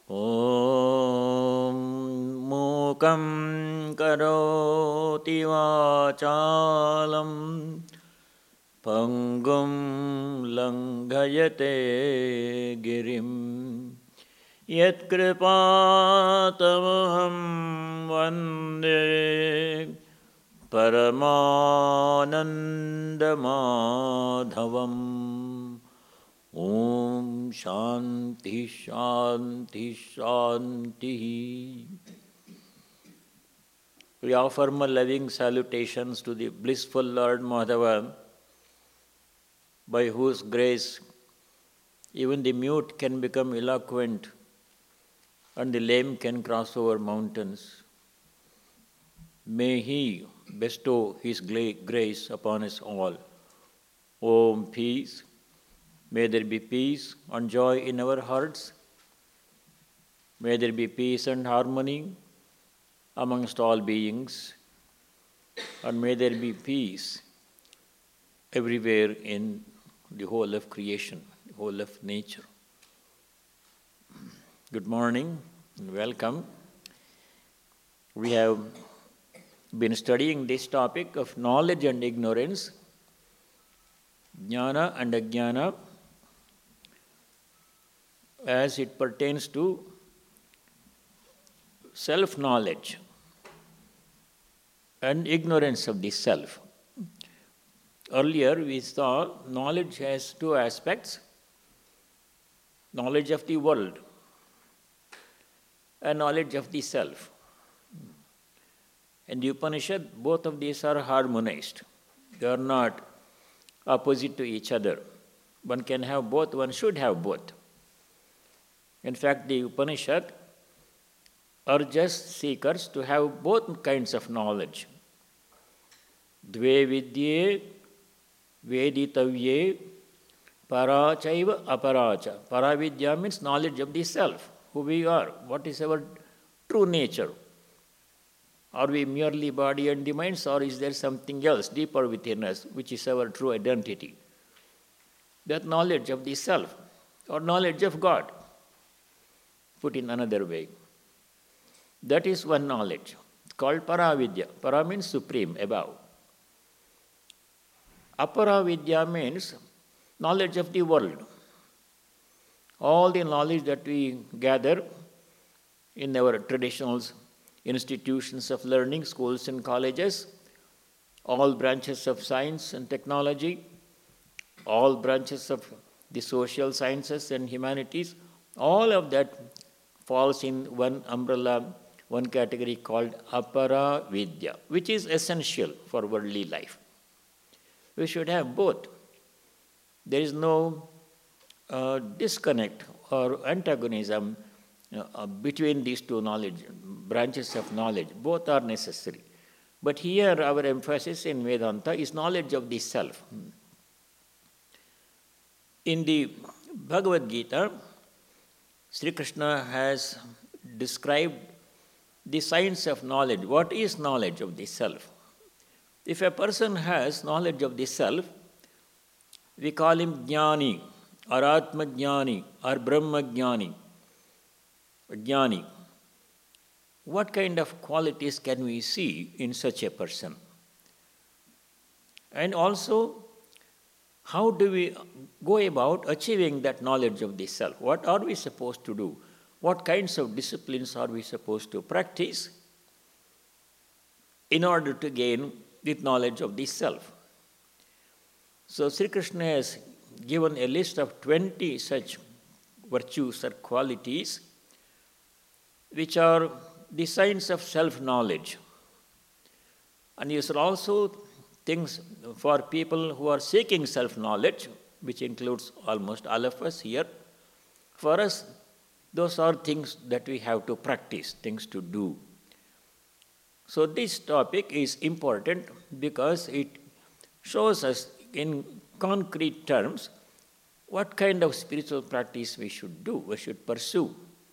ॐ मूकं करोति वाचालं पङ्गुं लङ्घयते गिरिं यत्कृपातमहं वन्दे परमानन्दमाधवम्। ॐ शान्ति शान्ति शान्ति। We offer my loving salutations to the blissful Lord Madhava, by whose grace even the mute can become eloquent and the lame can cross over mountains. May He bestow His grace upon us all. Om peace. May there be peace and joy in our hearts. May there be peace and harmony amongst all beings. And may there be peace everywhere in the whole of creation, the whole of nature. Good morning and welcome. We have been studying this topic of knowledge and ignorance, jnana and ajnana, as it pertains to self-knowledge and ignorance of the self. Earlier we saw knowledge has two aspects: knowledge of the world and knowledge of the self. In the Upanishad, both of these are harmonized. They are not opposite to each other. One can have both, one should have both. In fact, the Upanishad urges seekers to have both kinds of knowledge. Dve vidye veditavye parachaiva aparacha. Paravidya means knowledge of the self, who we are, what is our true nature. Are we merely body and the minds, or is there something else deeper within us, which is our true identity? That knowledge of the self, or knowledge of God, put in another way. That is one knowledge, called Paravidya. Para means supreme, above. Aparavidya means knowledge of the world. All the knowledge that we gather in our traditional institutions of learning, schools and colleges, all branches of science and technology, all branches of the social sciences and humanities, all of that falls in one umbrella, one category called Aparavidya, which is essential for worldly life. We should have both. There is no disconnect or antagonism between these two branches of knowledge. Both are necessary. But here our emphasis in Vedanta is knowledge of the self. In the Bhagavad Gita, Sri Krishna has described the science of knowledge. What is knowledge of the self? If a person has knowledge of the self, we call him Jnani, or Atma Jnani, or Brahma Jnani. Jnani. What kind of qualities can we see in such a person? And also, how do we go about achieving that knowledge of the self? What are we supposed to do? What kinds of disciplines are we supposed to practice in order to gain the knowledge of the self? So Sri Krishna has given a list of 20 such virtues or qualities which are the signs of self-knowledge. And these are also things for people who are seeking self-knowledge, which includes almost all of us here. For us, those are things that we have to practice, things to do. So this topic is important because it shows us in concrete terms what kind of spiritual practice we should do, we should pursue.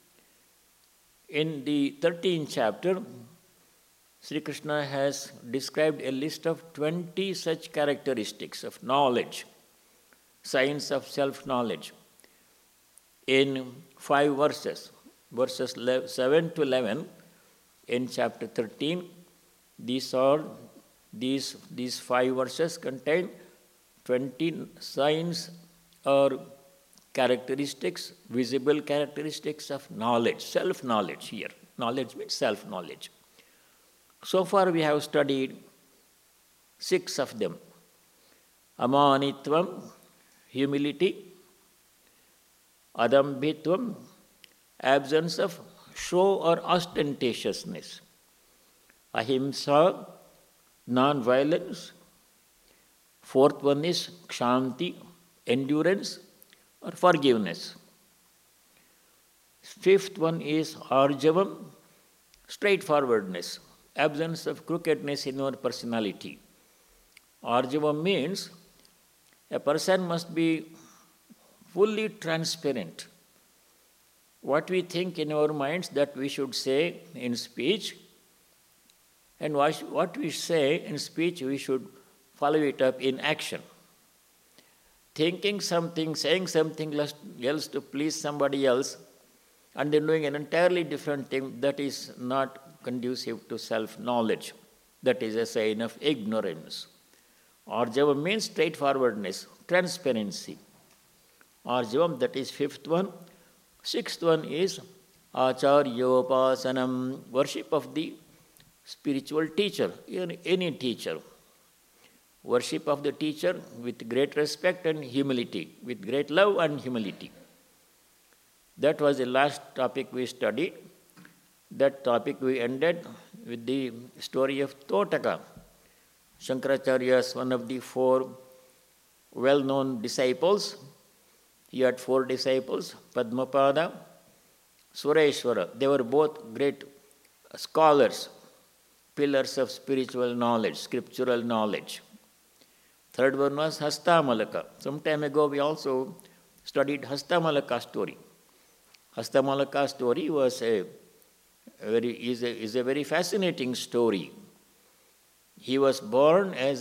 In the 13th chapter, Sri Krishna has described a list of 20 such characteristics of knowledge, science of self-knowledge, in 5 verses. verses 7 to 11 in chapter 13. These 5 verses contain 20 signs or characteristics, visible characteristics of knowledge, self-knowledge here. Knowledge means self-knowledge. So far we have studied 6 of them. Amanitvam, humility. Adambhitvam, absence of show or ostentatiousness. Ahimsa, non-violence. 4th one is kshanti, endurance or forgiveness. 5th one is arjavam, straightforwardness, absence of crookedness in our personality. Arjavam means a person must be fully transparent. What we think in our minds that we should say in speech, and what we say in speech we should follow it up in action. Thinking something, saying something else to please somebody else, and then doing an entirely different thing, that is not conducive to self-knowledge. That is a sign of ignorance. Arjavam means straightforwardness, transparency. Arjavam, that is 5th one. 6th one is acharyopasanam, worship of the spiritual teacher, any teacher. Worship of the teacher with great respect and humility, with great love and humility. That was the last topic we studied. That topic we ended with the story of Totaka. Shankaracharya is one of the 4 well-known disciples. He had 4 disciples, Padmapada, Sureshwara. They were both great scholars, pillars of spiritual knowledge, scriptural knowledge. 3rd one was Hastamalaka. Some time ago we also studied Hastamalaka story. Hastamalaka story was a very fascinating story. He was born as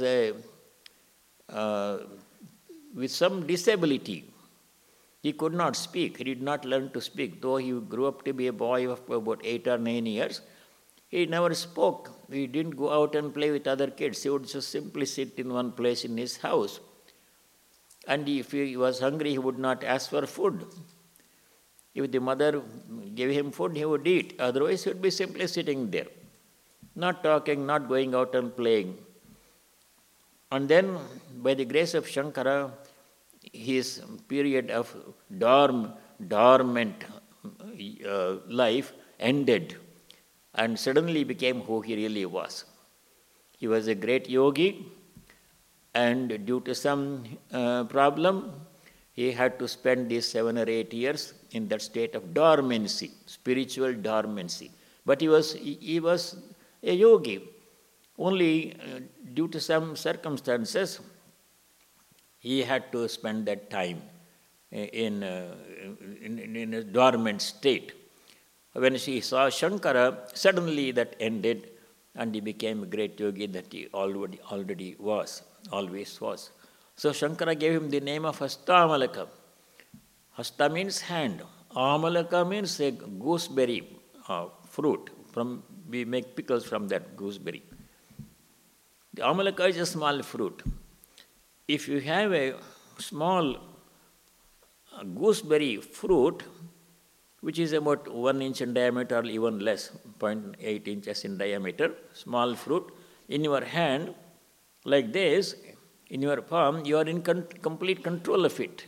with some disability. He could not speak. He did not learn to speak. Though he grew up to be a boy of about 8 or 9 years, he never spoke. He didn't go out and play with other kids. He would just simply sit in one place in his house. And if he was hungry, he would not ask for food. If the mother gave him food, he would eat. Otherwise, he would be simply sitting there, not talking, not going out and playing. And then, by the grace of Shankara, his period of dormant life ended and suddenly became who he really was. He was a great yogi, and due to some problem, he had to spend these 7 or 8 years in that state of dormancy, spiritual dormancy. But he was a yogi. Only due to some circumstances, he had to spend that time in a dormant state. When he saw Shankara, suddenly that ended, and he became a great yogi that he already was, always was. So Shankara gave him the name of Hastamalaka. Hasta means hand. Amalaka means a gooseberry fruit. We make pickles from that gooseberry. The Amalaka is a small fruit. If you have a small gooseberry fruit, which is about 1 inch in diameter or even less, 0.8 inches in diameter, small fruit, in your hand, like this, in your palm, you are in complete control of it.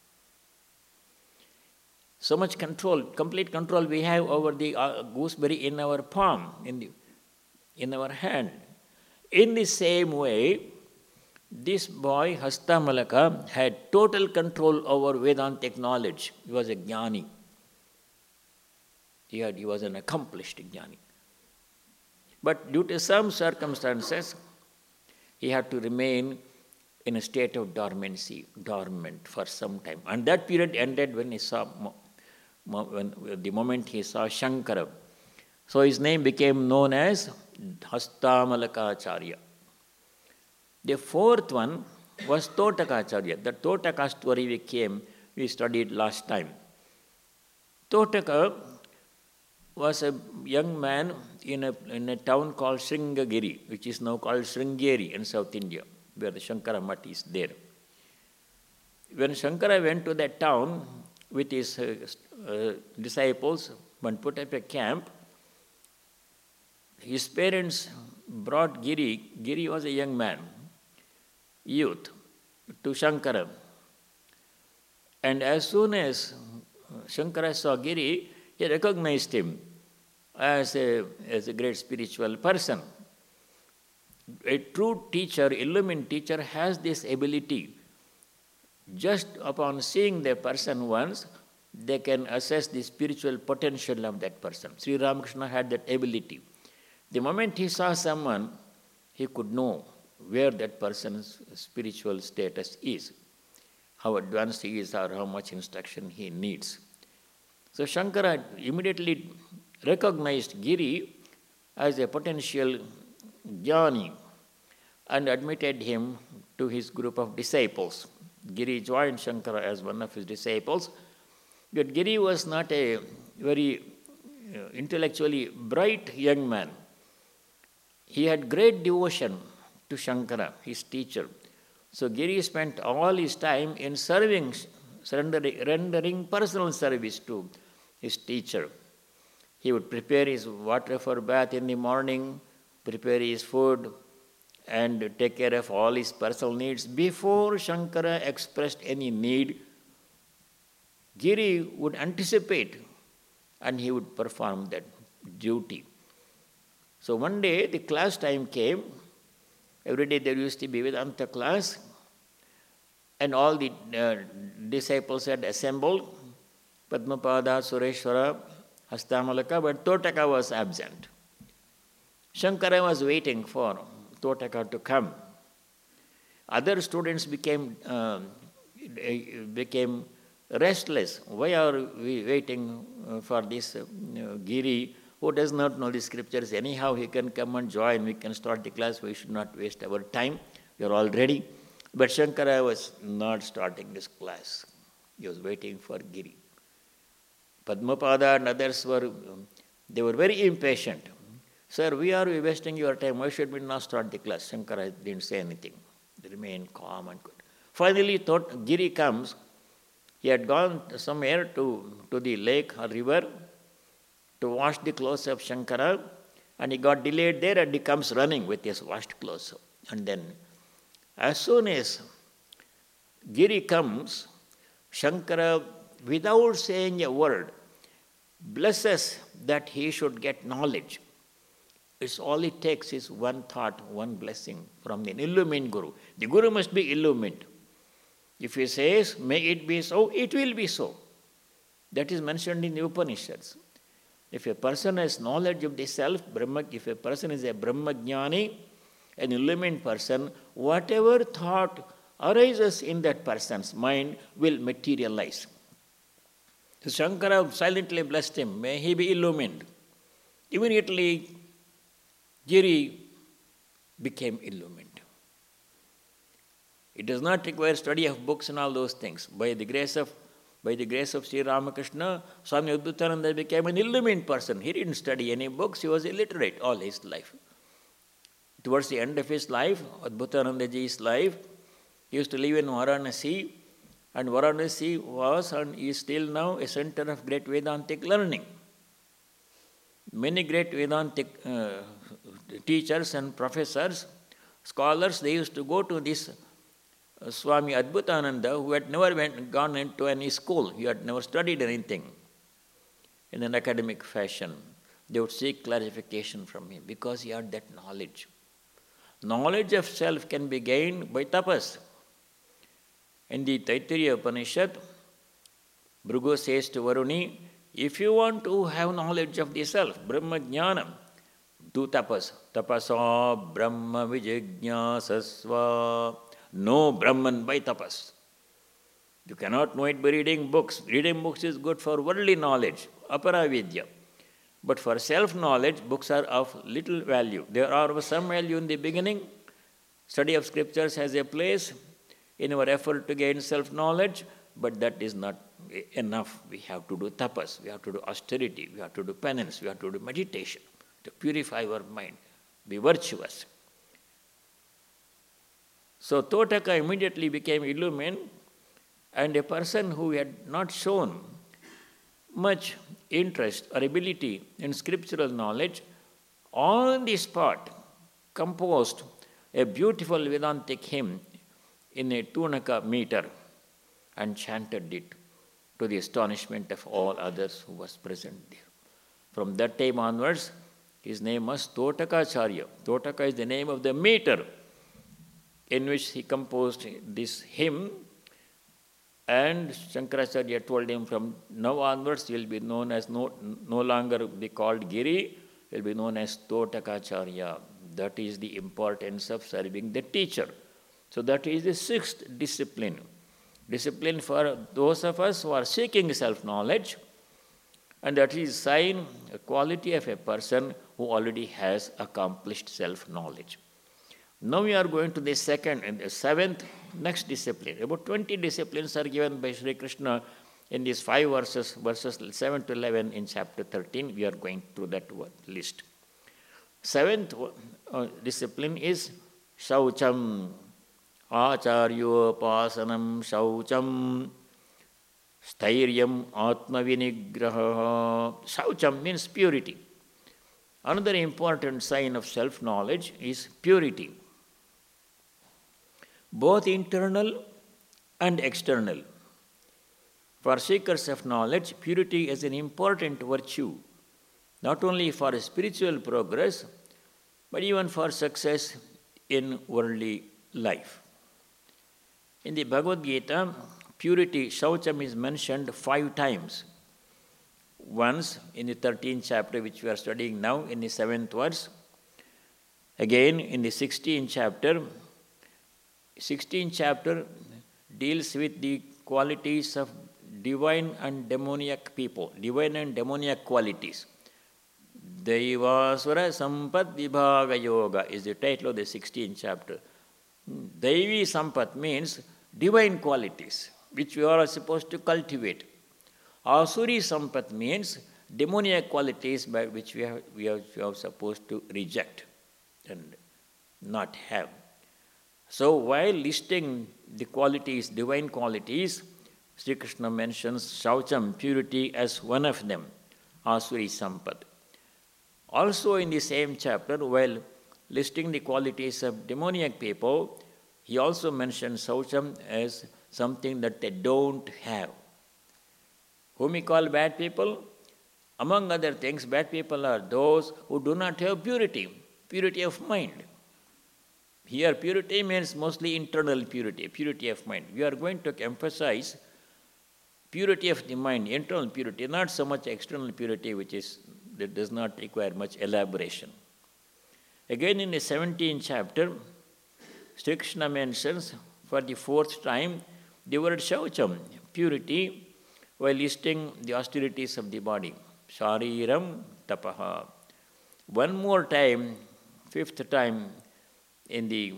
So much control, complete control we have over the gooseberry in our palm, in our hand. In the same way, this boy, Hastamalaka, had total control over Vedantic knowledge. He was a jnani. He was an accomplished jnani. But due to some circumstances, he had to remain in a state of dormancy, dormant for some time. And that period ended when the moment he saw Shankara. So his name became known as Hastamalakacharya. The 4th one was Totakacharya. The Totaka story we studied last time. Totaka was a young man in a town called Sringagiri, which is now called Sringeri in South India, where the Shankara Mutt is there. When Shankara went to that town with his disciples and put up a camp, his parents brought Giri was a young man, youth, to Shankara. And as soon as Shankara saw Giri, he recognized him as a great spiritual person. A true teacher, illumined teacher, has this ability. Just upon seeing the person once, they can assess the spiritual potential of that person. Sri Ramakrishna had that ability. The moment he saw someone, he could know where that person's spiritual status is, how advanced he is or how much instruction he needs. So Shankara immediately recognized Giri as a potential jnani and admitted him to his group of disciples. Giri joined Shankara as one of his disciples, but Giri was not a very intellectually bright young man. He had great devotion to Shankara, his teacher. So Giri spent all his time in rendering personal service to his teacher. He would prepare his water for bath in the morning, prepare his food, and take care of all his personal needs. Before Shankara expressed any need, Giri would anticipate and he would perform that duty. So one day the class time came. Every day there used to be Vedanta class, and all the disciples had assembled. Padmapada, Sureshwara, Hastamalaka, but Totaka was absent. Shankara was waiting for Totaka to come. Other students became restless. Why are we waiting for this Giri who does not know the scriptures? Anyhow, he can come and join. We can start the class. We should not waste our time. We are all ready. But Shankara was not starting this class. He was waiting for Giri. Padmapada and others were very impatient. Sir, we are wasting your time. Why should we not start the class? Shankara didn't say anything. They remained calm and good. Finally, Giri comes. He had gone somewhere to the lake or river to wash the clothes of Shankara, and he got delayed there and he comes running with his washed clothes. And then, as soon as Giri comes, Shankara, without saying a word, blesses that he should get knowledge. It's all it takes is one thought, one blessing from the illumined Guru. The Guru must be illumined. If he says, may it be so, it will be so. That is mentioned in the Upanishads. If a person has knowledge of the self, if a person is a Brahmajnani, an illumined person, whatever thought arises in that person's mind will materialize. So Shankara silently blessed him, may he be illumined. Immediately, Giri became illumined. It does not require study of books and all those things. By the grace of Sri Ramakrishna, Swami Adbhutananda became an illumined person. He didn't study any books, he was illiterate all his life. Towards the end of his life, Adbhutanandaji's life, he used to live in Varanasi, and Varanasi was and is still now a center of great Vedantic learning. Many great Vedantic teachers and professors, scholars, they used to go to this Swami Adbhutananda, who had never gone into any school. He had never studied anything in an academic fashion. They would seek clarification from him because he had that knowledge. Knowledge of self can be gained by tapas. In the Taittiriya Upanishad, Bhrigu says to Varuni, if you want to have knowledge of the self, Brahma Jnana, do tapas. Tapasa Brahma Vijijñāsasva. Know Brahman by tapas. You cannot know it by reading books. Reading books is good for worldly knowledge, aparavidya. But for self-knowledge, books are of little value. There are some value in the beginning. Study of scriptures has a place in our effort to gain self-knowledge, but that is not enough. We have to do tapas, we have to do austerity, we have to do penance, we have to do meditation to purify our mind, be virtuous. So Totaka immediately became illumined, and a person who had not shown much interest or ability in scriptural knowledge, on the spot composed a beautiful Vedantic hymn in a Tunaka meter and chanted it to the astonishment of all others who was present there. From that time onwards, his name was Totakacharya. Totaka is the name of the meter in which he composed this hymn, and Shankaracharya told him, from now onwards you will be known as no longer be called Giri, you will be known as Totakacharya. That is the importance of serving the teacher. So that is the sixth discipline. Discipline for those of us who are seeking self-knowledge, and that is sign, a quality of a person who already has accomplished self-knowledge. Now we are going to the second and the seventh next discipline. About 20 disciplines are given by Sri Krishna in these 5 verses, verses 7 to 11 in chapter 13. We are going through that list. Seventh discipline is Shaucham, Acharyopasanam Shaucham, Stairyam Atmavinigraha. Shaucham means purity. Another important sign of self-knowledge is purity, both internal and external. For seekers of knowledge, purity is an important virtue, not only for spiritual progress, but even for success in worldly life. In the Bhagavad Gita, purity, Shaucham, is mentioned 5 times. Once in the 13th chapter, which we are studying now, in the 7th verse. Again in the 16th chapter. 16th chapter deals with the qualities of divine and demoniac people, divine and demoniac qualities. Daivasura Sampat Vibhaga Yoga is the title of the 16th chapter. Daivi Sampat means divine qualities, which we are supposed to cultivate. Asuri Sampat means demoniac qualities by which we are supposed to reject and not have. So while listing the qualities, divine qualities, Sri Krishna mentions Shaucham, purity, as one of them, Asuri Sampat. Also in the same chapter, while listing the qualities of demoniac people, he also mentions Shaucham as something that they don't have. Whom he called bad people? Among other things, bad people are those who do not have purity, purity of mind. Here, purity means mostly internal purity, purity of mind. We are going to emphasize purity of the mind, internal purity, not so much external purity, that does not require much elaboration. Again, in the 17th chapter, Sri Krishna mentions for the 4th time the word Shaucham, purity, while listing the austerities of the body. Shariram tapaha. One more time, 5th time, in the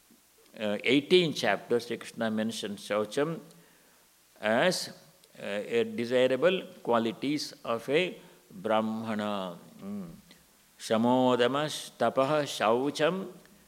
18th chapter, Sri Krishna mentions Shaucham as a desirable qualities of a Brahmana. Shamodamas tapaha Shaucham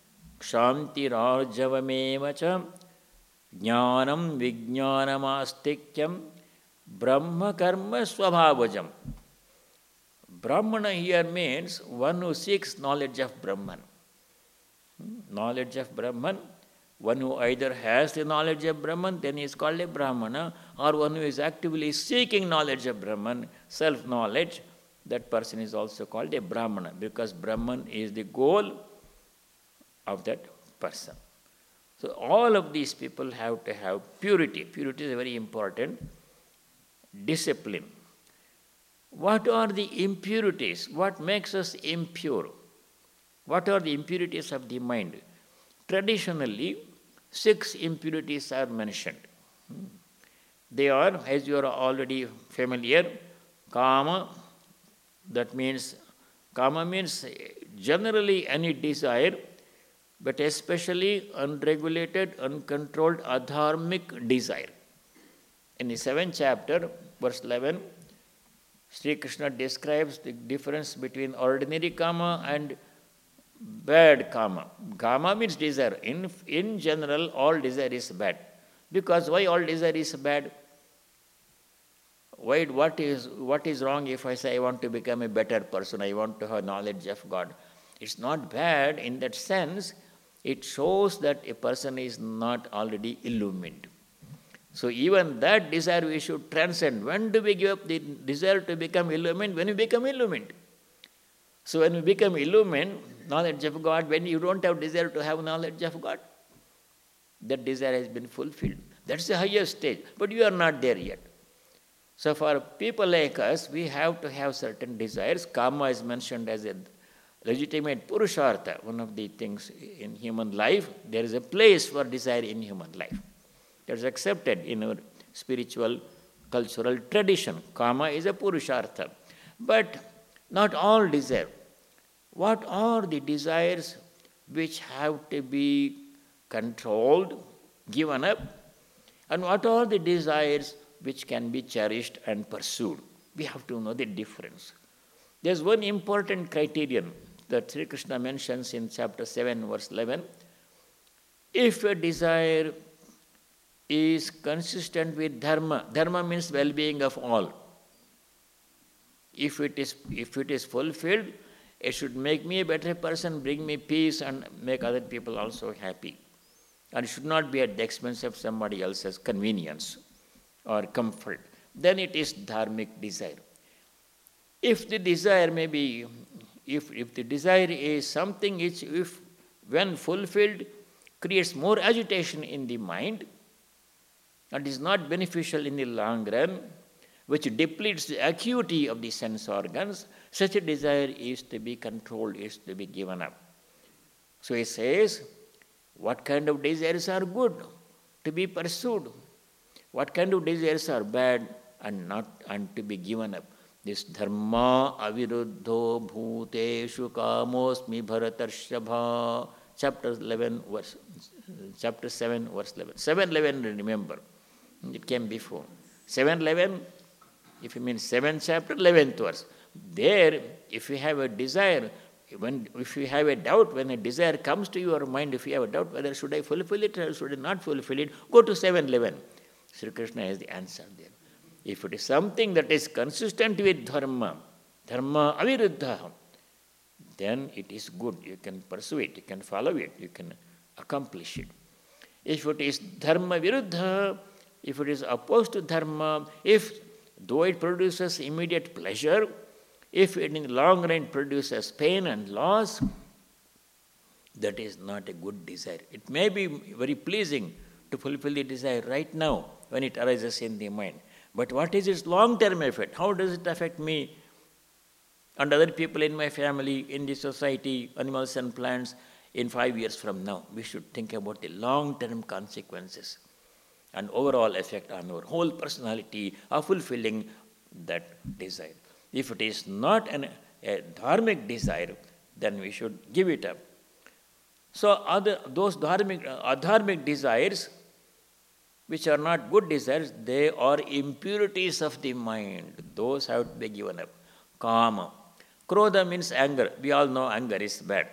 Kshantirarjavamevacha Jnanam Vijnanamastikyam Brahma Karma Swabhavajam. Brahmana here means one who seeks knowledge of Brahman. Knowledge of Brahman, one who either has the knowledge of Brahman, then he is called a Brahmana, or one who is actively seeking knowledge of Brahman, self-knowledge, that person is also called a Brahmana, because Brahman is the goal of that person. So all of these people have to have purity. Purity is a very important discipline. What are the impurities? What makes us impure? What are the impurities of the mind? Traditionally, 6 impurities are mentioned. They are, as you are already familiar, Kama, Kama means generally any desire, but especially unregulated, uncontrolled, adharmic desire. In the 7th chapter, verse 11, Sri Krishna describes the difference between ordinary kama and bad kama. Kama means desire. In general, all desire is bad. Because why all desire is bad? Why, what is wrong if I say I want to become a better person, I want to have knowledge of God? It's not bad in that sense. It shows that a person is not already illumined. So even that desire we should transcend. When do we give up the desire to become illumined? When we become illumined. So when we become illumined, knowledge of God, when you don't have desire to have knowledge of God, that desire has been fulfilled. That's the highest stage. But you are not there yet. So for people like us, we have to have certain desires. Kama is mentioned as a legitimate purushartha, one of the things in human life. There is a place for desire in human life. That's accepted in our spiritual, cultural tradition. Kama is a purushartha. But not all desire. What are the desires which have to be controlled, given up? And what are the desires which can be cherished and pursued? We have to know the difference. There's one important criterion that Sri Krishna mentions in chapter 7, verse 11. If a desire is consistent with dharma, dharma means well-being of all. If it is fulfilled, it should make me a better person, bring me peace and make other people also happy. And it should not be at the expense of somebody else's convenience or comfort. Then it is dharmic desire. If the desire may be, if the desire is something which, if when fulfilled, creates more agitation in the mind, and is not beneficial in the long run, which depletes the acuity of the sense organs, such a desire is to be controlled, is to be given up. So he says, what kind of desires are good to be pursued? What kind of desires are bad and to be given up? This dharma aviruddho bhuteshu kamosmi bharatarshava, chapter 7, verse 11. 7:11, remember, it came before. 7:11, if you mean 7th chapter, 11th verse. There, if you have a desire, if you have a doubt, when a desire comes to your mind, if you have a doubt whether should I fulfill it or should I not fulfill it, go to 7:11. Sri Krishna has the answer there. If it is something that is consistent with dharma aviruddha, then it is good. You can pursue it, you can follow it, you can accomplish it. If it is dharma viruddha, if it is opposed to dharma, though it produces immediate pleasure, if it in the long run produces pain and loss, that is not a good desire. It may be very pleasing to fulfill the desire right now when it arises in the mind. But what is its long-term effect? How does it affect me and other people in my family, in the society, animals and plants in 5 years from now? We should think about the long-term consequences and overall effect on our whole personality of fulfilling that desire. If it is not a dharmic desire, then we should give it up. So those adharmic desires, which are not good desires, they are impurities of the mind. Those have to be given up. Kama. Krodha means anger. We all know anger is bad.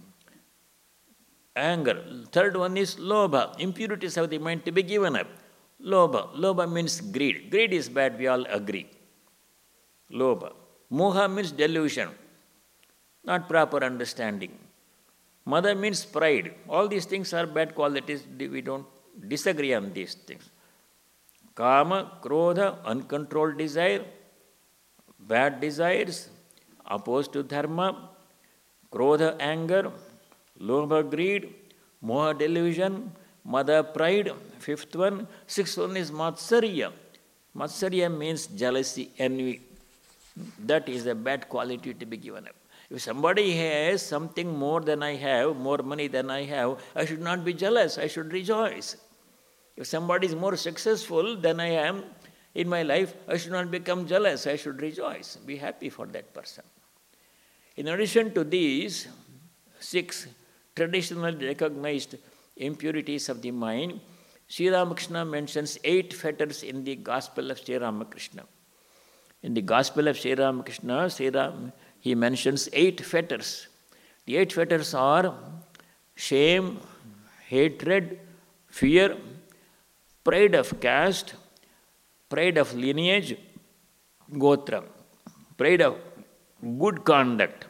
Anger. Third one is lobha. Impurities of the mind to be given up. Lobha. Lobha means greed. Greed is bad, we all agree. Lobha. Moha means delusion. Not proper understanding. Mada means pride. All these things are bad qualities. We don't disagree on these things. Kama, krodha, uncontrolled desire, bad desires, opposed to dharma, krodha, anger, lobha, greed, moha, delusion, mada, pride, fifth one. Sixth one is matsarya. Matsarya means jealousy, envy. That is a bad quality to be given up. If somebody has something more than I have, more money than I have, I should not be jealous, I should rejoice. If somebody is more successful than I am in my life, I should not become jealous, I should rejoice, be happy for that person. In addition to these 6 traditionally recognized impurities of the mind, Sri Ramakrishna mentions 8 fetters in the Gospel of Sri Ramakrishna. In the Gospel of Sri Ramakrishna, he mentions 8 fetters. The 8 fetters are shame, hatred, fear, pride of caste, pride of lineage, gotra, pride of good conduct.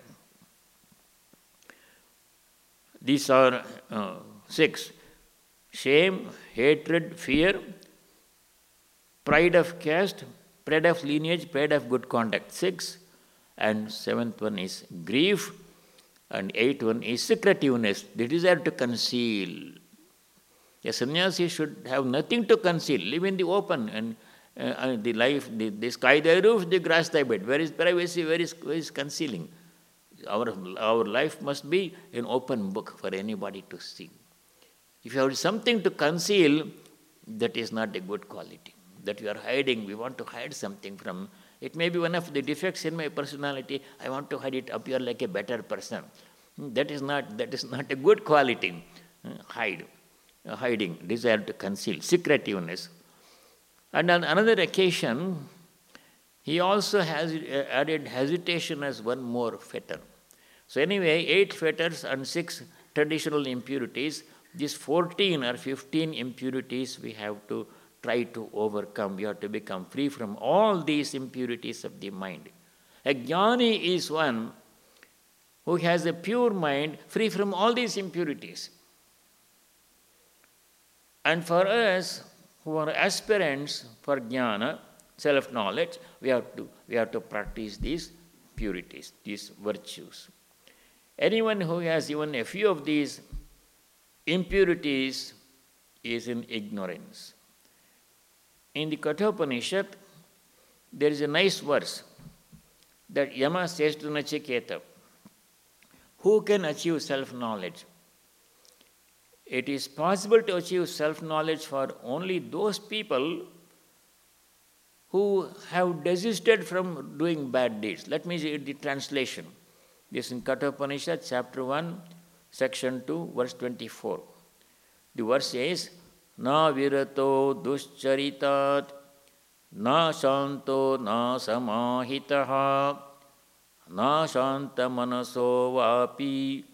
These are 6. Shame, hatred, fear, pride of caste, pride of lineage, pride of good conduct. 6. And 7th one is grief. And 8th one is secretiveness, the desire to conceal. A sannyasi should have nothing to conceal, live in the open, and the life, the sky thy roof, the grass thy bed. Where is privacy, where is concealing? Our life must be an open book for anybody to see. If you have something to conceal, that is not a good quality. That you are hiding, we want to hide something from. It may be one of the defects in my personality. I want to hide it, appear like a better person. That is not a good quality. Hiding, desire to conceal, secretiveness. And on another occasion, he also has added hesitation as one more fetter. So anyway, 8 fetters and 6 traditional impurities. These 14 or 15 impurities we have to try to overcome. We have to become free from all these impurities of the mind. A jnani is one who has a pure mind free from all these impurities. And for us who are aspirants for jnana, self-knowledge, we have to practice these purities, these virtues. Anyone who has even a few of these impurities is in ignorance. In the Kathopanishad, there is a nice verse that Yama says to Nachiketa, who can achieve self-knowledge? It is possible to achieve self-knowledge for only those people who have desisted from doing bad deeds. Let me read the translation. This is in Kathopanishad, chapter 1, section 2, verse 24. The verse says, Na virato duscharitat, na shanto na samahitaha, na shanta manaso vapi,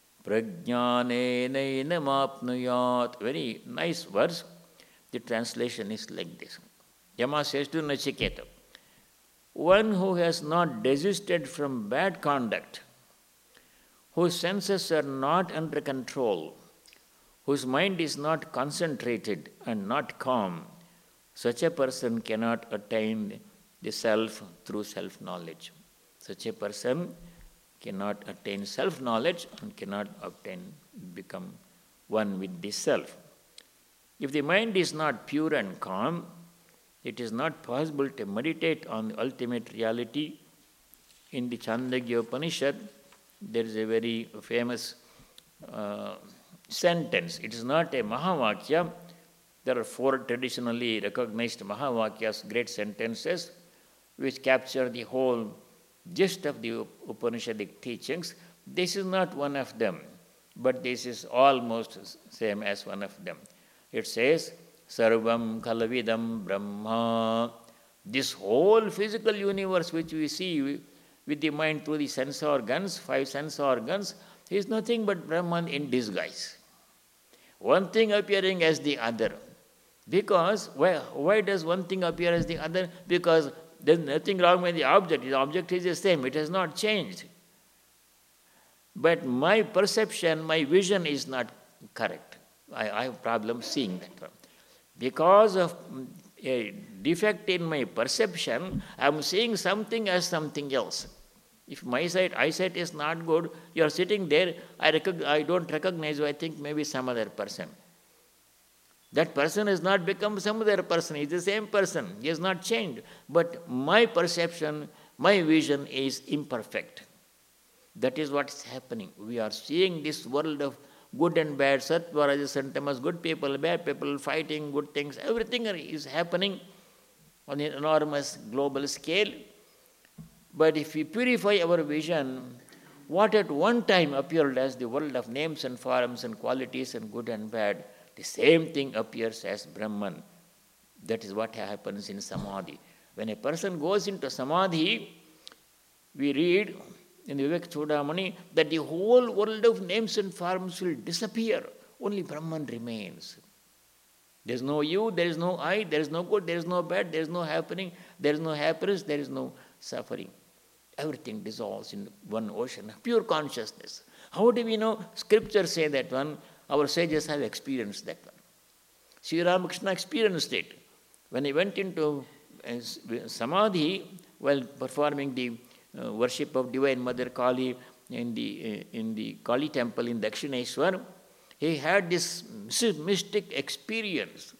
prajnane mapnuyat. Very nice verse. The translation is like this. Yama says to Nachiketa, one who has not desisted from bad conduct, whose senses are not under control, whose mind is not concentrated and not calm, such a person cannot attain the self through self-knowledge. Such a person cannot attain self-knowledge and cannot become one with the self. If the mind is not pure and calm, it is not possible to meditate on the ultimate reality. In the Chandogya Upanishad, there is a very famous sentence. It is not a Mahavakya. There are 4 traditionally recognized Mahavakyas, great sentences, which capture the whole gist of the Upanishadic teachings. This is not one of them, but this is almost same as one of them. It says, Sarvam Kalavidam Brahma. This whole physical universe which we see with the mind through the sense organs, 5 sense organs, is nothing but Brahman in disguise. One thing appearing as the other. Because, why does one thing appear as the other? Because there is nothing wrong with the object. The object is the same. It has not changed. But my perception, my vision is not correct. I have problem seeing that. Because of a defect in my perception, I am seeing something as something else. If my eyesight is not good, you are sitting there, I don't recognize you, I think maybe some other person. That person has not become some other person, he is the same person, he has not changed. But my perception, my vision is imperfect. That is what is happening. We are seeing this world of good and bad, sattva, rajas and tamas, good people, bad people, fighting, good things, everything is happening on an enormous global scale. But if we purify our vision, what at one time appeared as the world of names and forms and qualities and good and bad, the same thing appears as Brahman. That is what happens in Samadhi. When a person goes into Samadhi, we read in the Vivek Chudamani that the whole world of names and forms will disappear. Only Brahman remains. There is no you, there is no I, there is no good, there is no bad, there is no happening, there is no happiness, there is no suffering. Everything dissolves in one ocean of pure consciousness. How do we know? Scriptures say that one. Our sages have experienced that one. Sri Ramakrishna experienced it. When he went into Samadhi while performing the worship of Divine Mother Kali in the Kali temple in Dakshineshwar, he had this mystic experience.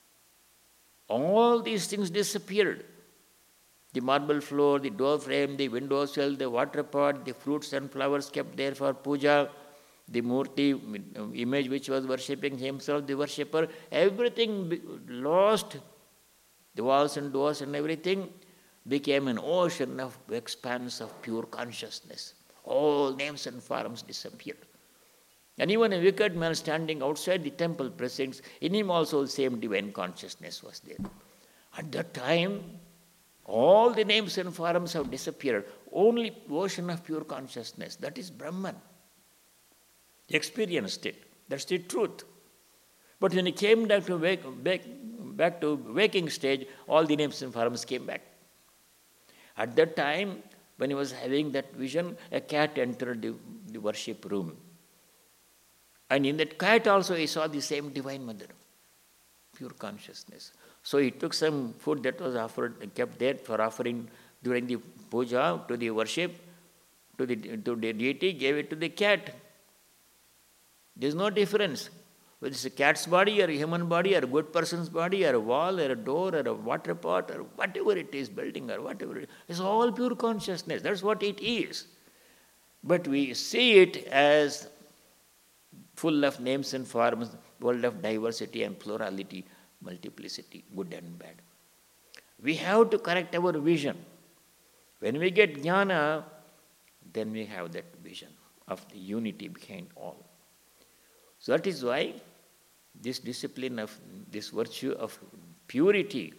All these things disappeared. The marble floor, the door frame, the window sill, the water pot, the fruits and flowers kept there for puja, the murti, image which was worshipping himself, the worshipper, everything lost. The walls and doors and everything became an ocean of expanse of pure consciousness. All names and forms disappeared. And even a wicked man standing outside the temple precincts, in him also the same divine consciousness was there. At that time, all the names and forms have disappeared. Only ocean of pure consciousness. That is Brahman. He experienced it. That's the truth. But when he came back to waking stage, all the names and forms came back. At that time, when he was having that vision, a cat entered the worship room. And in that cat also he saw the same Divine Mother, pure consciousness. So he took some food that was offered, kept there for offering during the puja, to the worship, to the deity, gave it to the cat. There is no difference. Whether it's a cat's body or a human body or a good person's body or a wall or a door or a water pot or whatever it is, building or whatever it is, it's all pure consciousness. That's what it is. But we see it as full of names and forms, world of diversity and plurality, multiplicity, good and bad. We have to correct our vision. When we get jnana, then we have that vision of the unity behind all. So that is why this discipline of this virtue of purity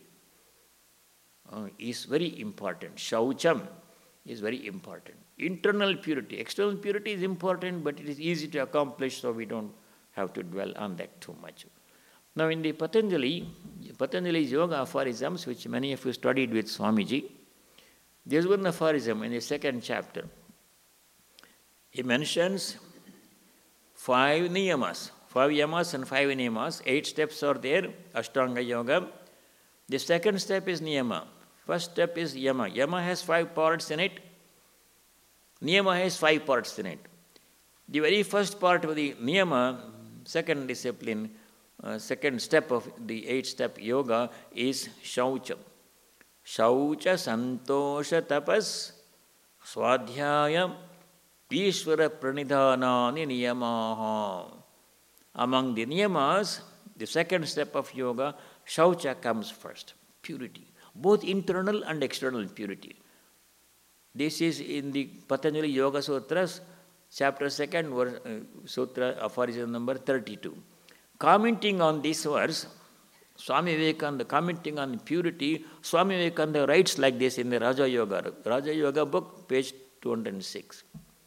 is very important. Shaucham is very important. Internal purity. External purity is important, but it is easy to accomplish, so we don't have to dwell on that too much. Now in the Patanjali's yoga aphorisms, which many of you studied with Swamiji, there's one aphorism in the second chapter. He mentions 5 niyamas, 5 yamas and 5 niyamas. 8 steps are there, Ashtanga Yoga. The second step is niyama. First step is yama. Yama has 5 parts in it. Niyama has 5 parts in it. The very first part of the niyama, second discipline, second step of the 8-step yoga is shaucha. Shaucha santosha tapas swadhyaya Ishvara pranidhanani niyamaha. Among the niyamas, the second step of yoga, shaucha comes first. Purity. Both internal and external purity. This is in the Patanjali Yoga Sutras, chapter 2, sutra aphorism number 32. Commenting on this verse, Swami Vivekananda, commenting on purity, Swami Vivekananda writes like this in the Raja Yoga book, page 206.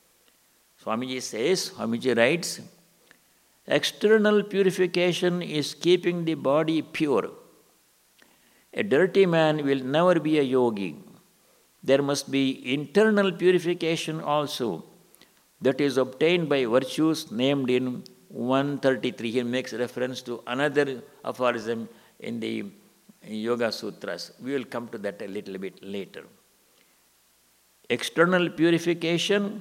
Swamiji writes, external purification is keeping the body pure. A dirty man will never be a yogi. There must be internal purification also, that is obtained by virtues named in 133. He makes reference to another aphorism in the Yoga Sutras. We will come to that a little bit later. External purification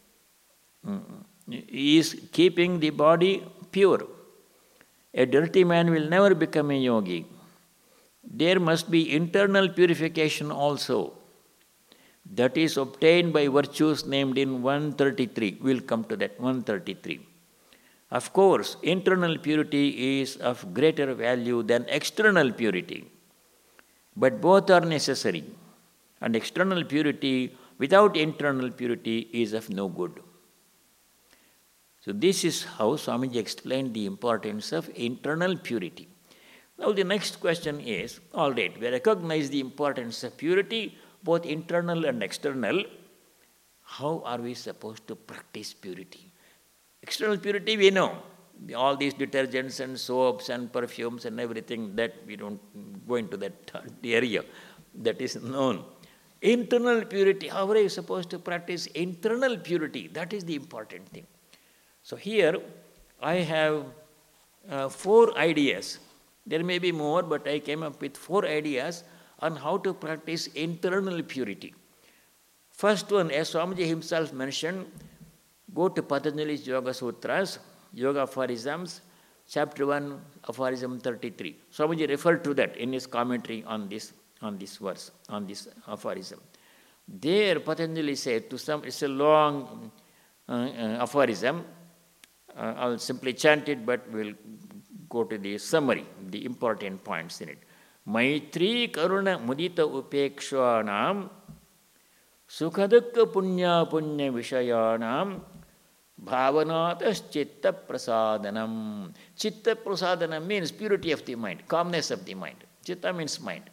is keeping the body pure. A dirty man will never become a yogi. There must be internal purification also, that is obtained by virtues named in 133. We will come to that, 133. Of course, internal purity is of greater value than external purity, but both are necessary, and external purity without internal purity is of no good. So this is how Swamiji explained the importance of internal purity. Now the next question is, all right, we recognize the importance of purity, both internal and external. How are we supposed to practice purity? External purity we know. All these detergents and soaps and perfumes and everything, that we don't go into that area. That is known. Internal purity, how are you supposed to practice internal purity? That is the important thing. So here I have 4 ideas. There may be more, but I came up with 4 ideas on how to practice internal purity. First one, as Swamiji himself mentioned, go to Patanjali's Yoga Sutras, Yoga Aphorisms, chapter 1, aphorism 33. Swamiji referred to that in his commentary on this verse, on this aphorism. There Patanjali said to some, it's a long aphorism. I'll simply chant it, but we'll go to the summary, the important points in it. Maitri karuna mudita upekshanam sukhadukka punya punya vishayanam bhavanatas chitta prasadanam. Chitta prasadanam means purity of the mind, calmness of the mind. Chitta means mind.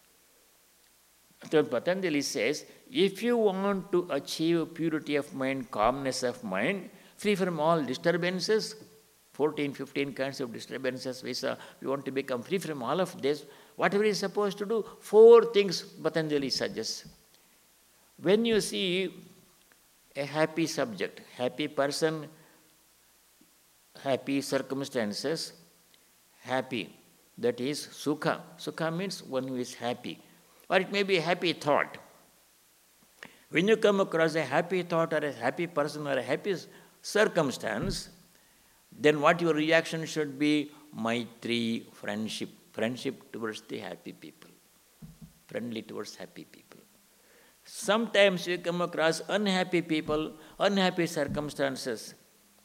So Patanjali says, if you want to achieve purity of mind, calmness of mind, free from all disturbances, 14, 15 kinds of disturbances, we want to become free from all of this, whatever is supposed to do, 4 things Patanjali suggests. When you see a happy subject, happy person, happy circumstances, happy, that is sukha. Sukha means one who is happy. Or it may be a happy thought. When you come across a happy thought or a happy person or a happy circumstance, then what your reaction should be? Maitri, friendship. Friendship towards the happy people. Friendly towards happy people. Sometimes you come across unhappy people, unhappy circumstances.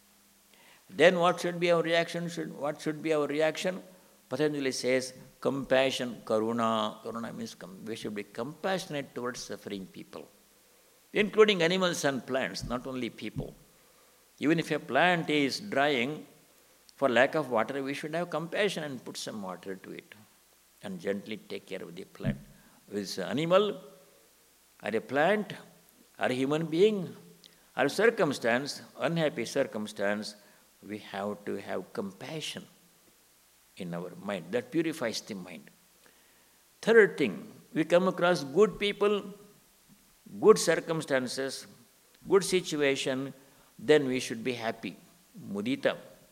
Then what should be our reaction? What should be our reaction? Patanjali says, compassion, karuna. Karuna means we should be compassionate towards suffering people, including animals and plants, not only people. Even if a plant is drying for lack of water, we should have compassion and put some water to it and gently take care of the plant. Whether it's an animal, or a plant, or a human being, or circumstance, unhappy circumstance, we have to have compassion in our mind. That purifies the mind. Third thing, we come across good people, good circumstances, good situation, then we should be happy. Mudita.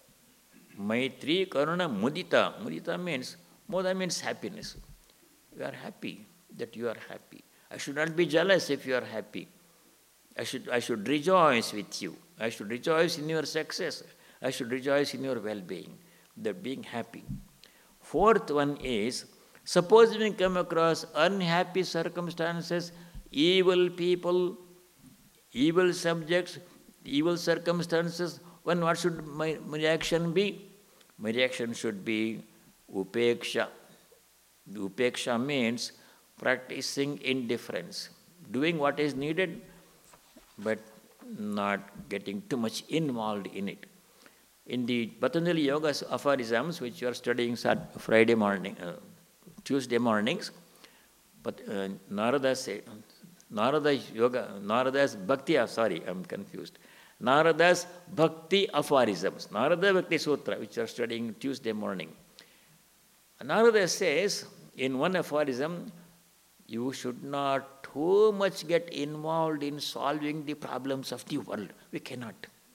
Maitri, Karuna, Mudita. Mudita means happiness. You are happy that you are happy. I should not be jealous if you are happy. I should rejoice with you. I should rejoice in your success. I should rejoice in your well-being. That being happy. Fourth one is, suppose we come across unhappy circumstances, evil people, evil subjects, evil circumstances, then what should my reaction be? My reaction should be upeksha. Upeksha means practicing indifference, doing what is needed, but not getting too much involved in it. In the Patanjali Yoga Aphorisms, which you are studying Friday morning, Tuesday mornings, but Narada's Bhakti, I'm confused. Narada's Bhakti Aphorisms, Narada Bhakti Sutra, which you are studying Tuesday morning. Narada says, in one aphorism, you should not too much get involved in solving the problems of the world. We cannot.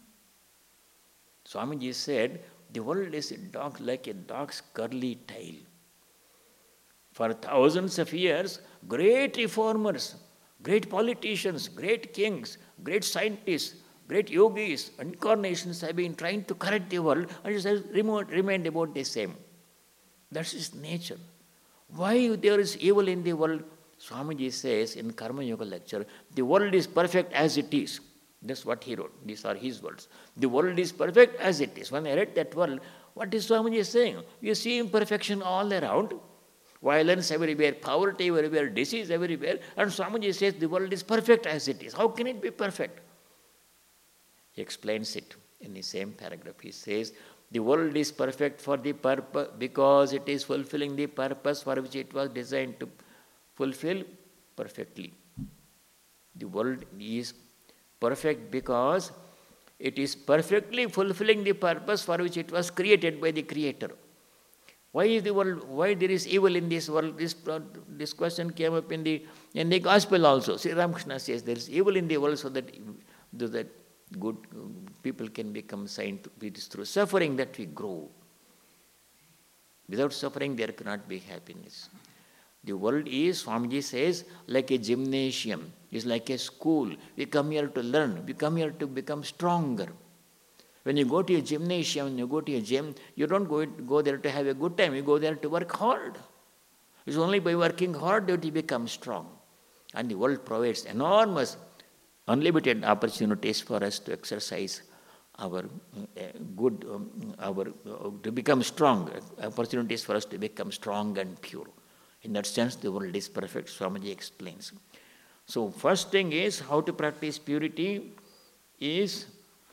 Swamiji said, the world is like a dog's curly tail. For thousands of years, great reformers, great politicians, great kings, great scientists, great yogis, incarnations have been trying to correct the world, and it has remained about the same. That's its nature. Why there is evil in the world? Swamiji says in Karma Yoga lecture, the world is perfect as it is. That's what he wrote. These are his words. The world is perfect as it is. When I read that world, what is Swamiji saying? You see imperfection all around. Violence everywhere, poverty everywhere, disease everywhere. And Swamiji says the world is perfect as it is. How can it be perfect? He explains it. In the same paragraph, he says, the world is perfect for the purpose because it is fulfilling the purpose for which it was designed to fulfill perfectly. The world is perfect because it is perfectly fulfilling the purpose for which it was created by the Creator. Why is the world? Why there is evil in this world? This question came up in the Gospel also. Sri Ramakrishna says there is evil in the world so that good people can become saints. It is through suffering that we grow. Without suffering, there cannot be happiness. The world is, Swamiji says, like a gymnasium. It's like a school. We come here to learn. We come here to become stronger. When you go to a gymnasium, when you go to a gym, you don't go there to have a good time. You go there to work hard. It's only by working hard that you become strong. And the world provides enormous, unlimited opportunities for us to exercise our to become strong. Opportunities for us to become strong and pure. In that sense, the world is perfect, Swamiji explains. So, first thing is how to practice purity is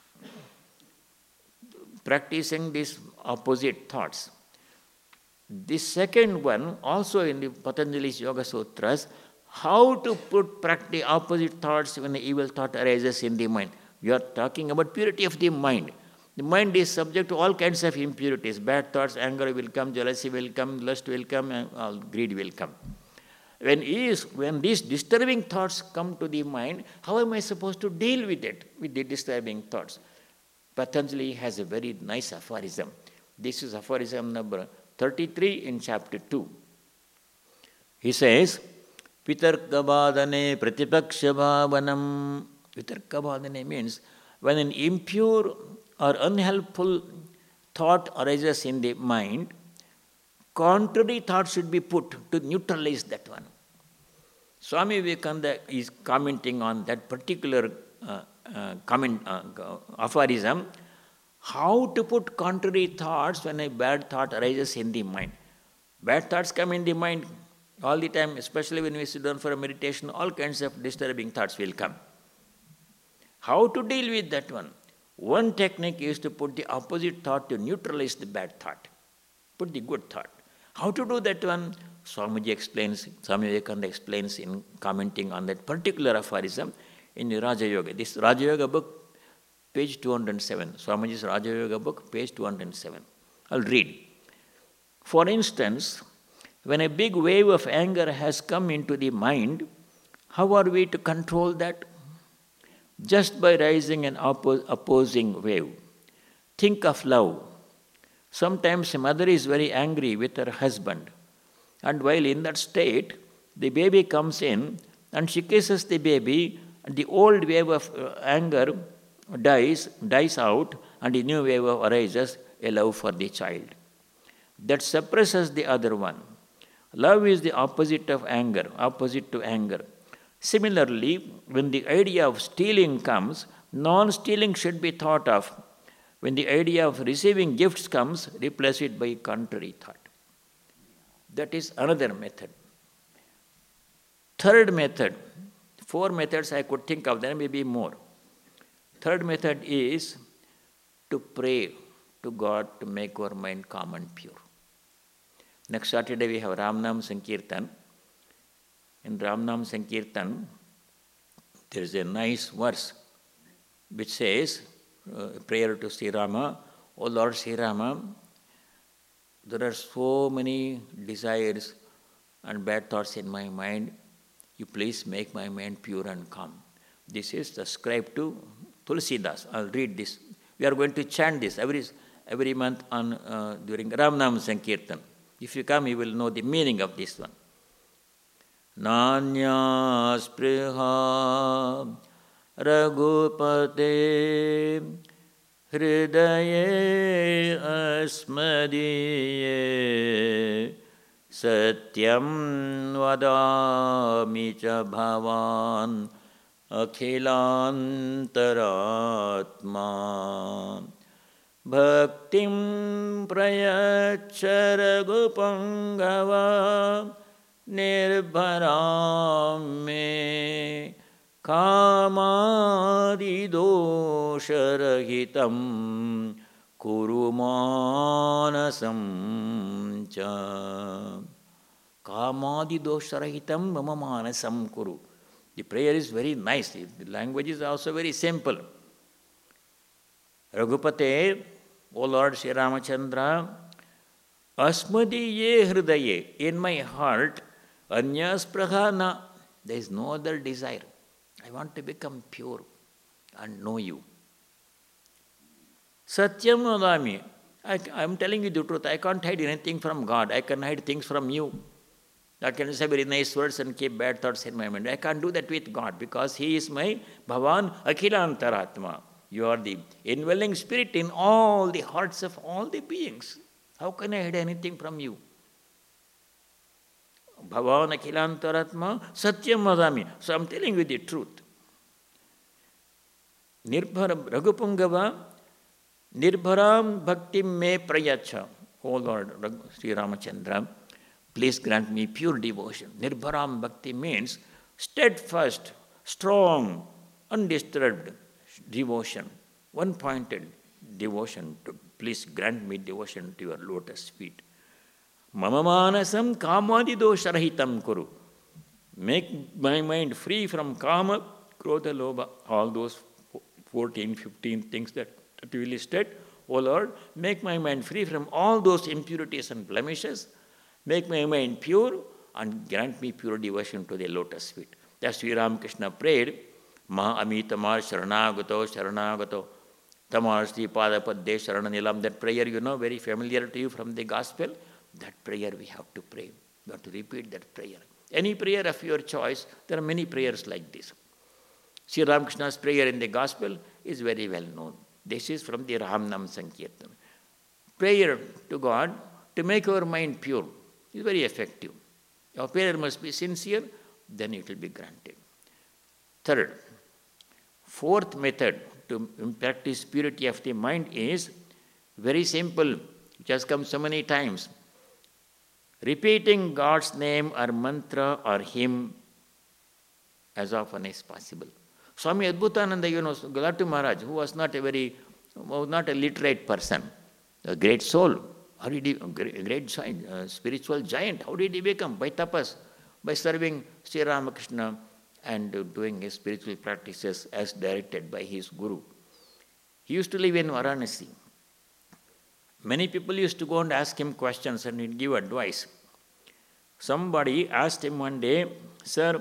practicing these opposite thoughts. The second one, also in the Patanjali's Yoga Sutras, how to practice opposite thoughts when the evil thought arises in the mind. We are talking about purity of the mind. The mind is subject to all kinds of impurities. Bad thoughts, anger will come, jealousy will come, lust will come, and all greed will come. When these disturbing thoughts come to the mind, how am I supposed to deal with it, with the disturbing thoughts? Patanjali has a very nice aphorism. This is aphorism number 33 in chapter 2. He says, Vitarkabhadane pratipakshabhavanam. Vitarkabhadane means when an impure or unhelpful thought arises in the mind, contrary thought should be put to neutralize that one. Swami Vivekananda is commenting on that particular aphorism, how to put contrary thoughts when a bad thought arises in the mind. Bad thoughts come in the mind all the time, especially when we sit down for a meditation, all kinds of disturbing thoughts will come. How to deal with that one? One technique is to put the opposite thought to neutralize the bad thought. Put the good thought. How to do that one? Swami Vivekananda explains in commenting on that particular aphorism in the Raja Yoga. This Raja Yoga book, page 207. Swamiji's Raja Yoga book, page 207. I'll read. For instance, when a big wave of anger has come into the mind, how are we to control that? Just by raising an opposing wave. Think of love. Sometimes a mother is very angry with her husband, and while in that state, the baby comes in and she kisses the baby, and the old wave of anger dies out, and a new wave arises, a love for the child. That suppresses the other one. Love is the opposite of anger, opposite to anger. Similarly, when the idea of stealing comes, non-stealing should be thought of. When the idea of receiving gifts comes, replace it by contrary thought. That is another method. Third method, 4 methods I could think of, there may be more. Third method is to pray to God to make our mind calm and pure. Next Saturday we have Ramnam Sankirtan. In Ramnam Sankirtan, there is a nice verse which says, prayer to Sri Rama, O Lord Sri Rama, there are so many desires and bad thoughts in my mind. You please make my mind pure and calm. This is ascribed to Tulsidas. I'll read this. We are going to chant this every month on during Ramnam Sankirtan. If you come, you will know the meaning of this one. Nanya spriha Raghupate Hridaye asmadiye Satyam vadami cha bhavan akhilantaratma Bhaktim prayacha raghupangava Nirbharam me Kamadidosarahitam kuru manasam cha. Kamadidosarahitam mama manasam kuru. The prayer is very nice. The language is also very simple. Raghupate, O Lord Sri Ramachandra, Asmadiye hridaye, in my heart, anyasprahana, there is no other desire. I want to become pure and know you. Satyam vadami, I am telling you the truth. I can't hide anything from God. I can hide things from you. I can say very nice words and keep bad thoughts in my mind. I can't do that with God because He is my Bhavan Akhilantaratma. You are the indwelling spirit in all the hearts of all the beings. How can I hide anything from you? Bhavan Akhilantaratma Satyam vadami. So I am telling you the truth. Nirbharam Raghupungava Nirbharam Bhakti me prayacha. O Lord Sri Ramachandra, please grant me pure devotion. Nirbharam Bhakti means steadfast, strong, undisturbed devotion, one-pointed devotion. Please grant me devotion to your lotus feet. Mama manasam kamadidosarahitam kuru. Make my mind free from kama, krodha, lobha, all those 14, 15 things that we listed. O Lord, make my mind free from all those impurities and blemishes. Make my mind pure and grant me pure devotion to the lotus feet. That's Sri Ramakrishna prayed. Ma amitamar sharanagato tamar sri padapadde sharananilam. That prayer, very familiar to you from the gospel. That prayer we have to pray. We have to repeat that prayer. Any prayer of your choice, there are many prayers like this. Sri Ramakrishna's prayer in the gospel is very well known. This is from the Ramnam Sankirtan. Prayer to God to make our mind pure is very effective. Your prayer must be sincere, then it will be granted. Third, fourth method to practice purity of the mind is very simple, which has come so many times. Repeating God's name or mantra or hymn as often as possible. Swami Adbhutananda, Galatu Maharaj, who was not a literate person, a great soul, a great spiritual giant. How did he become? By tapas, by serving Sri Ramakrishna and doing his spiritual practices as directed by his guru. He used to live in Varanasi. Many people used to go and ask him questions and he'd give advice. Somebody asked him one day, Sir,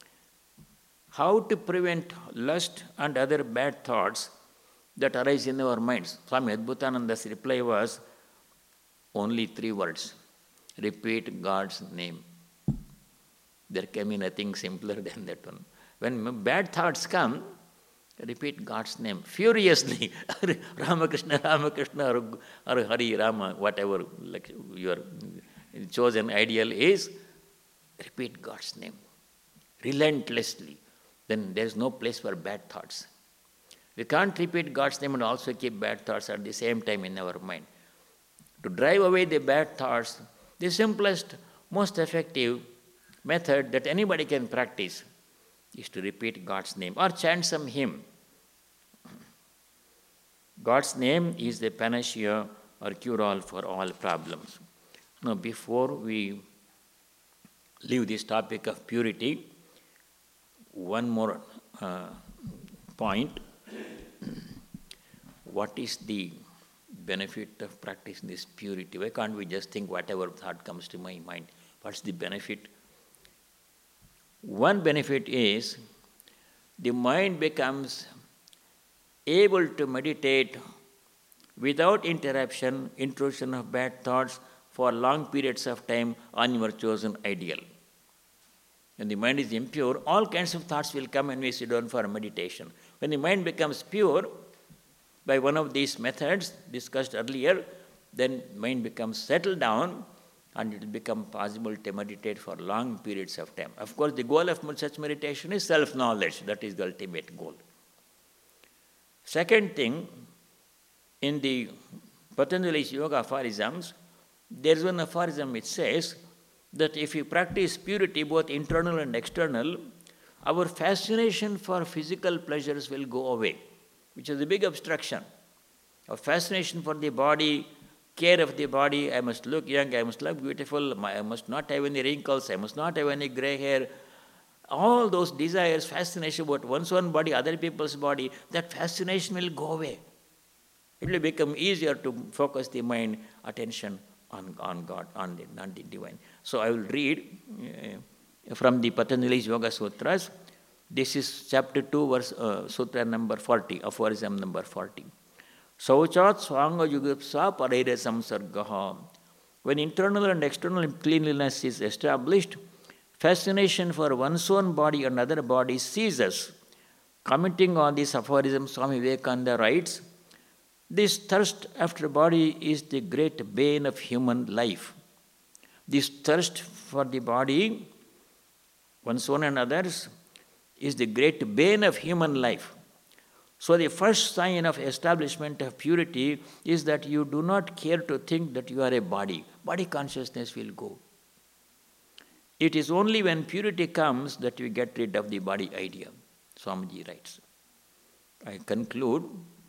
how to prevent lust and other bad thoughts that arise in our minds? Swami Adbhutananda's reply was only 3 words. Repeat God's name. There can be nothing simpler than that one. When bad thoughts come, repeat God's name furiously. Ramakrishna, Ramakrishna, or Hari, Rama, whatever like your chosen ideal is, repeat God's name relentlessly. Then there is no place for bad thoughts. We can't repeat God's name and also keep bad thoughts at the same time in our mind. To drive away the bad thoughts, the simplest, most effective method that anybody can practice is to repeat God's name or chant some hymn. God's name is the panacea or cure-all for all problems. Now, before we leave this topic of purity, one more point. What is the benefit of practicing this purity? Why can't we just think whatever thought comes to my mind? What's the benefit? One benefit is the mind becomes able to meditate without interruption, intrusion of bad thoughts for long periods of time on your chosen ideal. When the mind is impure, all kinds of thoughts will come when we sit down for meditation. When the mind becomes pure, by one of these methods discussed earlier, then mind becomes settled down and it will become possible to meditate for long periods of time. Of course, the goal of such meditation is self-knowledge. That is the ultimate goal. Second thing, in the Patanjali's Yoga aphorisms, there is one aphorism which says that if you practice purity, both internal and external, our fascination for physical pleasures will go away, which is a big obstruction. Our fascination for the body, care of the body, I must look young, I must look beautiful, I must not have any wrinkles, I must not have any gray hair. All those desires, fascination about one's own body, other people's body, that fascination will go away. It will become easier to focus the mind, attention on God, on the divine. So I will read from the Patanjali's Yoga Sutras. This is chapter 2, verse, sutra number 40, aphorism number 40. Sauchat swanga yugipsa parere samsargaha. When internal and external cleanliness is established, fascination for one's own body and other bodies ceases. Commenting on this aphorism, Swami Vivekananda writes, this thirst after body is the great bane of human life. This thirst for the body, one's own and others, is the great bane of human life. So the first sign of establishment of purity is that you do not care to think that you are a body. Body consciousness will go. It is only when purity comes that you get rid of the body idea. Swamiji writes. I conclude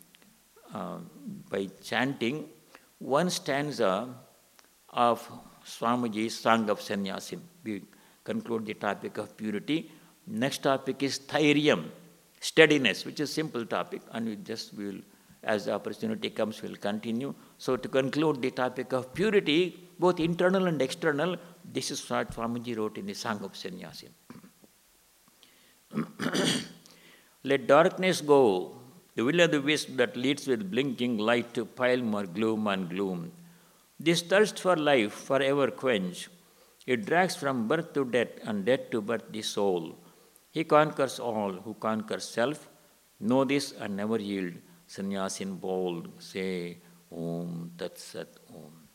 by chanting one stanza of Swamiji's Song of Sannyasin. We conclude the topic of purity. Next topic is Thairyam, steadiness, which is a simple topic, and we will, as the opportunity comes, we'll continue. So to conclude the topic of purity, both internal and external, this is what Swamiji wrote in the Song of Sannyasin. Let darkness go, the will of the wisp that leads with blinking light to pile more gloom on gloom. This thirst for life forever quench. It drags from birth to death and death to birth the soul. He conquers all who conquer self. Know this and never yield. Sannyasin bold, say Om Tat Sat Om.